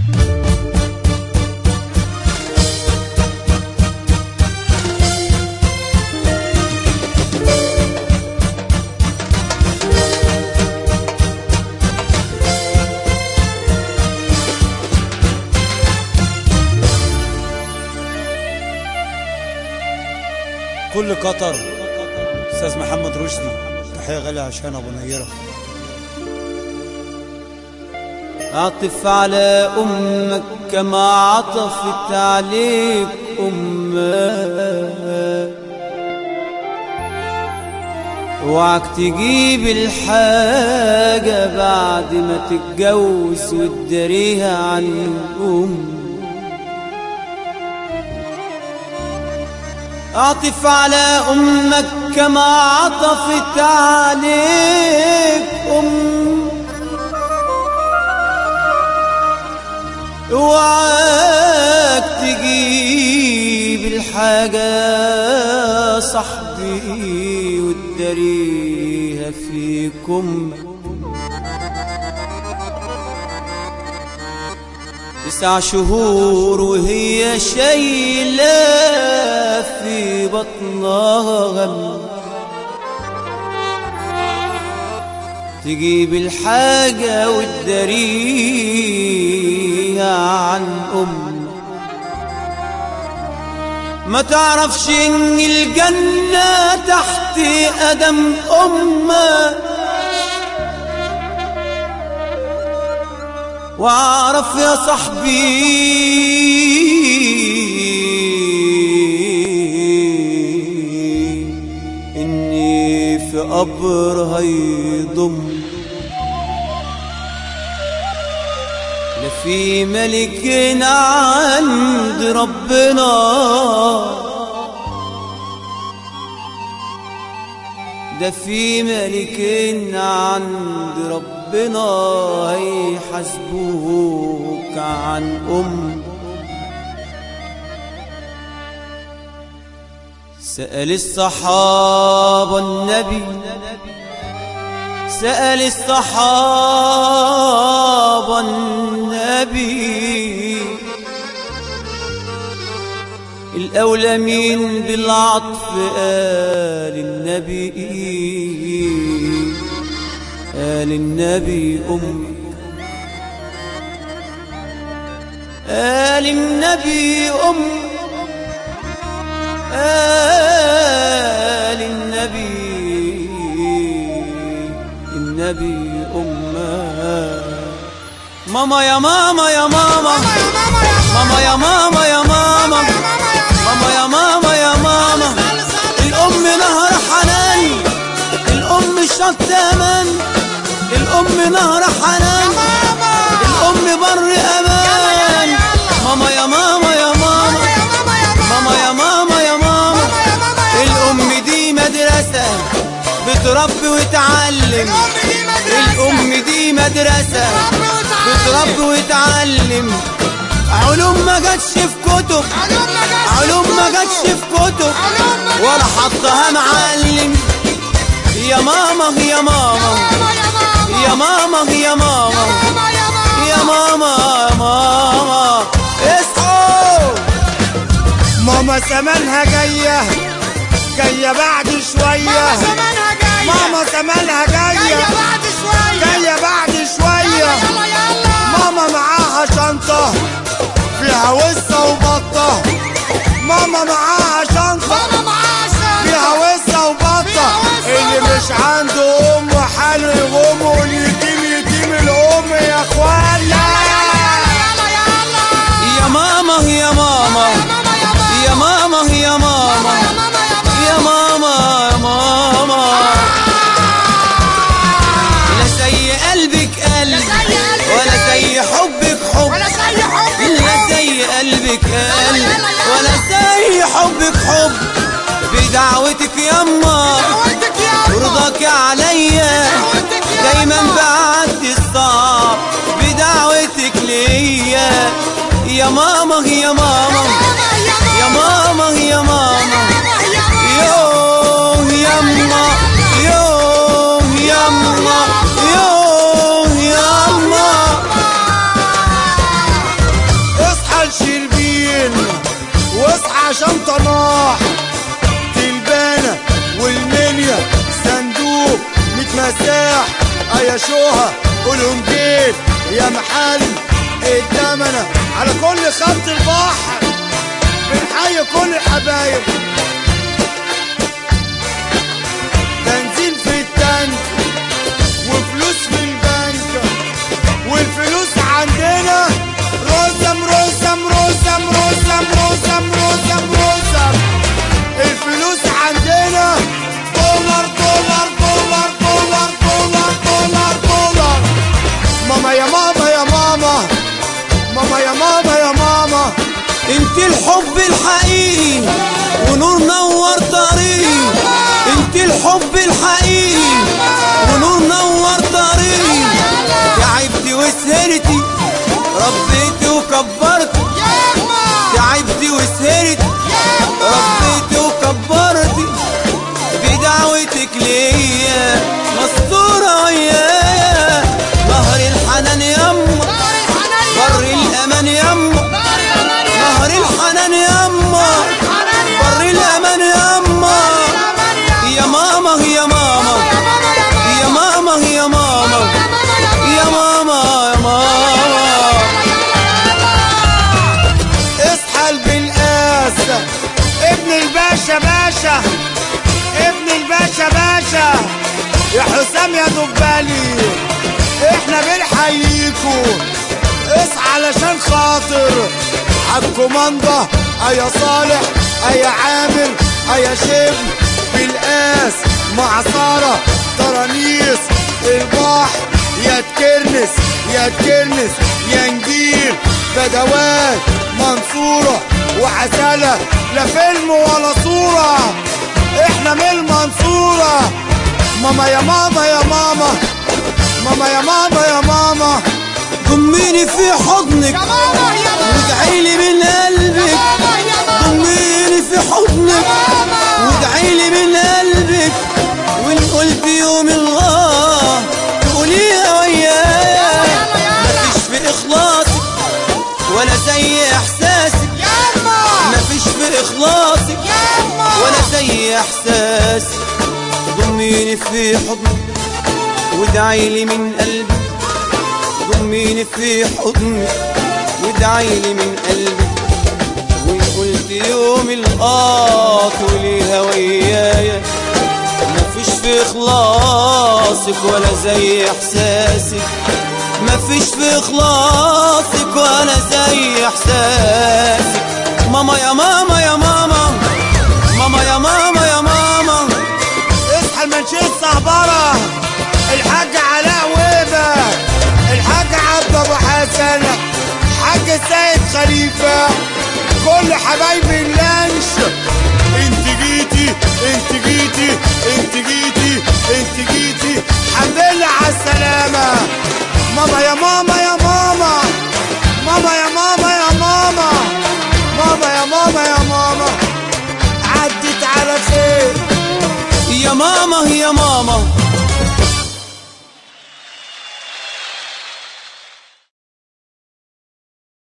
كل قطر استاذ محمد رشدي، تحيه غاليه عشان ابو نيره. اعطف على امك كما عطفت عليك امك، اوعك تجيب الحاجه بعد ما تتجوز وتداريها عن امك. اعطف على امك كما عطفت عليك امك، اوعاك تجيب الحاجة صاحبي وتداريها فيكم. 9 شهور وهي شايلة في بطنها غم، تجيب الحاجة وتداريها عن ما تعرفش ان الجنة تحت قدم امك. واعرف يا صاحبي اني في قبر هيضم، لا في ملك عند ربنا ده في ملك عند ربنا هيحاسبوك عن سأل الصحابة النبي، سأل الصحابة النبي الأولى مين بالعطف؟ قال النبي، قال النبي أمك، قال النبي أمك، قال النبي أمك. ماما يا ماما يا ماما، ماما يا ماما يا ماما، ماما يا ماما يا ماما. الأم نهر حنان، الأم شط أمان، الأم نهر حنان، الأم بر أمان. ماما يا ماما يا ماما، ماما يا ماما يا ماما. الأم دي مدرسة بتربي وتعلم، الأم دي مدرسة بتربي وتعلم. علوم ما جاتش في كتب، علوم ما جاتش في كتب ولا حطها معلم. يا ماما يا ماما يا ماما يا ماما يا ماما يا ماما. اصحوا ماما زمانها جاية، جاية بعد شوية. ماما زمانها جاية، جاية بعد شوية. ماما معاها شنطة فيها وسة وبطة، ماما معاها شنطة فيها وسة وبطة. اللي مش عنده أم حاله يغم، واليتيم يتيم الأم يا اخوانا. يا ماما يا ماما يا ماما يا ماما يا ماما يا ماما. لا زي قلبك قلب ولا زي حبك حب، لا زي قلبك قلب ولا زي حبك حب. بدعوتك يما ورضاك عليا دايما بعدي الصعب، بدعوتك ليا. يا ماما يا ماما يا ماما يا ماما. يوه يما يوه يما يوه يما. شنطة نوح تلبانة والمنيا صندوق متمساح يا شوها قولهم جيت يا محل التمنة على كل خط البحر بنحيي كل الحبايب بنزين في التانك وفلوس في البنك والفلوس عندنا رسم رسم رسم رسم رسم رسم رسم الفلوس عندنا دولار دولار دولار دولار دولار دولار دولار ماما يا ماما يا ماما ماما يا ماما يا ماما انت الحب الحقيقي ونور نور طريق انت الحب الحقيقي ونور نور طريق تعبتي وسهرتي ربيتي وكبرتي تعبتي وسهرتي ربيتي وكبرتي بدعوتك ليا مستورة ويايا نهر الحنان يما بر الأمان يما نهر الحنان يما بر الأمان يما يا ماما يا ماما يا ماما يا ماما يا ماما يا ماما اصحى بالقاسة ابن الباشا باشا ابن الباشا باشا يا حسام يا دبالي احنا بنحييكوا اصحى علشان خاطر عالكوماندا يا صالح يا عامر يا شبل بالقاس معصرة ترانيس البحر يا تكرنس يا تكرنس يا نجيل بدوات منصورة وعسلة لا فيلم ولا صورة احنا من المنصورة ماما يا ماما يا ماما ماما يا ماما يا ماما ضميني في حضنك وادعيلي من قلبك ضميني في حضنك وادعيلي من قلبك وان قلت يوم الله تقوليها ويايا مفيش في اخلاصك ولا زي احساسك مفيش في اخلاصك ولا زي احساسك ضميني في حضنك وادعيلي من قلبك ضميني في حضنك وادعيلي من قلبك وان قلت يوم القاط وليها ويايا مفيش في اخلاصك ولا زي احساسك مفيش في اخلاصك ولا زي احساسك ماما يا ماما يا ماما ماما يا ماما يا ماما اصحى المنشية صهبرة الحاج علاء ويبة الحاج عبد ابو حسن حاج سيد خليفة كل حبايبي اللانش انت جيتي انت جيتي انت جيتي انت جيتي الحمد لله على السلامة ماما يا ماما يا ماما ماما يا ماما يا ماما ماما يا ماما يا ماما عدت على خير يا ماما يا ماما